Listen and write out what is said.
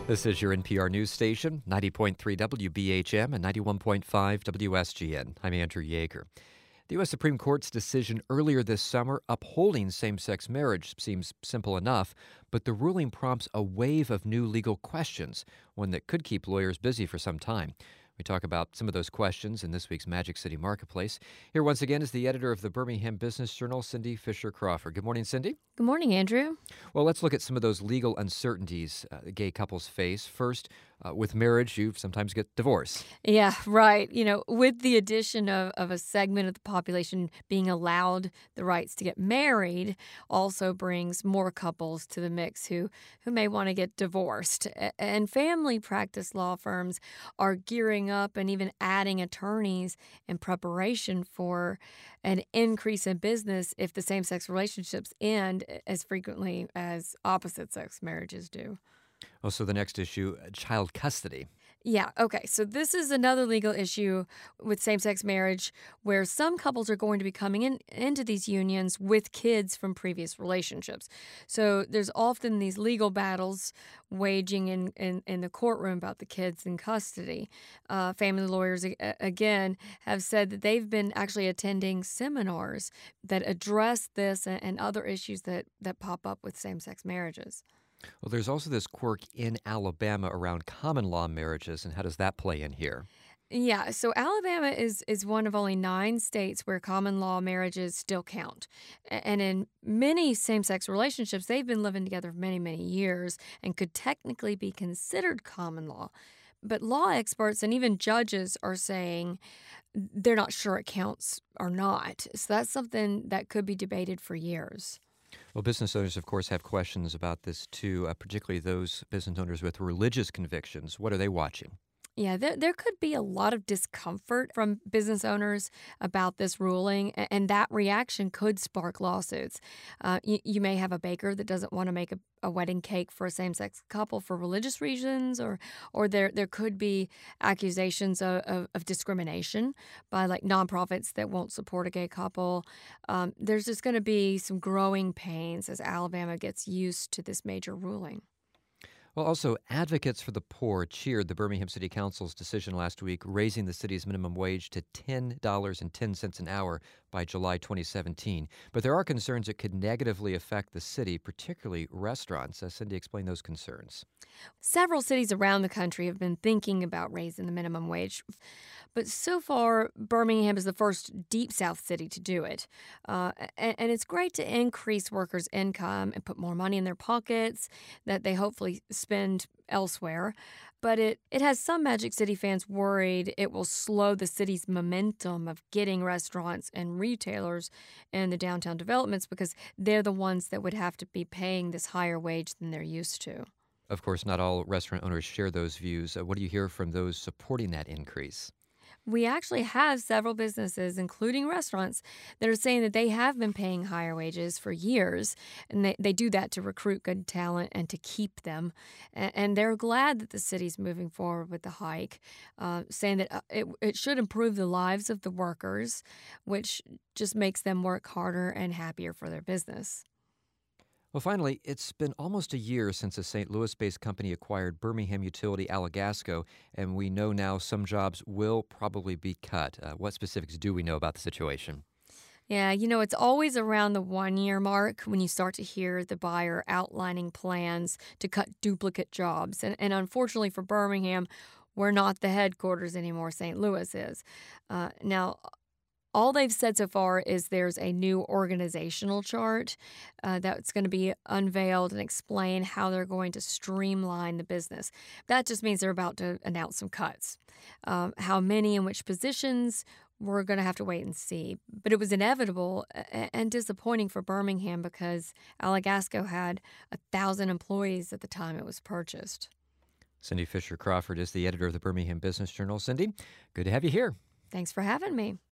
This is your NPR news station, 90.3 WBHM and 91.5 WSGN. I'm Andrew Yeager. The U.S. Supreme Court's decision earlier this summer upholding same-sex marriage seems simple enough, but the ruling prompts a wave of new legal questions, one that could keep lawyers busy for some time. We talk about some of those questions in this week's Magic City Marketplace. Here once again is the editor of the Birmingham Business Journal, Cindy Fisher-Crawford. Good morning, Cindy. Good morning, Andrew. Well, let's look at some of those legal uncertainties gay couples face. First, with marriage, you sometimes get divorced. Yeah, right. With the addition of a segment of the population being allowed the rights to get married also brings more couples to the mix who may want to get divorced. And family practice law firms are gearing up and even adding attorneys in preparation for an increase in business if the same-sex relationships end as frequently as opposite-sex marriages do. Also, the next issue, child custody. Yeah, okay. So this is another legal issue with same-sex marriage where some couples are going to be coming into these unions with kids from previous relationships. So there's often these legal battles waging in the courtroom about the kids in custody. Family lawyers, again, have said that they've been actually attending seminars that address this and other issues that pop up with same-sex marriages. Well, there's also this quirk in Alabama around common law marriages, and how does that play in here? Yeah, so Alabama is one of only 9 states where common law marriages still count. And in many same-sex relationships, they've been living together for many, many years and could technically be considered common law. But law experts and even judges are saying they're not sure it counts or not. So that's something that could be debated for years. Well, business owners, of course, have questions about this, too, particularly those business owners with religious convictions. What are they watching? Yeah, there could be a lot of discomfort from business owners about this ruling, and that reaction could spark lawsuits. You may have a baker that doesn't want to make a wedding cake for a same-sex couple for religious reasons, or there could be accusations of discrimination by like nonprofits that won't support a gay couple. There's just going to be some growing pains as Alabama gets used to this major ruling. Well, also, advocates for the poor cheered the Birmingham City Council's decision last week, raising the city's minimum wage to $10.10 an hour by July 2017. But there are concerns it could negatively affect the city, particularly restaurants. Cindy, explain those concerns. Several cities around the country have been thinking about raising the minimum wage, but so far, Birmingham is the first Deep South city to do it. And it's great to increase workers' income and put more money in their pockets that they hopefully spend elsewhere. But it has some Magic City fans worried it will slow the city's momentum of getting restaurants and retailers in the downtown developments because they're the ones that would have to be paying this higher wage than they're used to. Of course, not all restaurant owners share those views. What do you hear from those supporting that increase? We actually have several businesses, including restaurants, that are saying that they have been paying higher wages for years, and they do that to recruit good talent and to keep them. And they're glad that the city's moving forward with the hike, saying that it should improve the lives of the workers, which just makes them work harder and happier for their business. Well, finally, it's been almost a year since a St. Louis-based company acquired Birmingham utility Alagasco, and we know now some jobs will probably be cut. What specifics do we know about the situation? Yeah, it's always around the 1-year mark when you start to hear the buyer outlining plans to cut duplicate jobs. And unfortunately for Birmingham, we're not the headquarters anymore. St. Louis is. Now, all they've said so far is there's a new organizational chart that's going to be unveiled and explain how they're going to streamline the business. That just means they're about to announce some cuts. How many and which positions, we're going to have to wait and see. But it was inevitable and disappointing for Birmingham because Alagasco had 1,000 employees at the time it was purchased. Cindy Fisher-Crawford is the editor of the Birmingham Business Journal. Cindy, good to have you here. Thanks for having me.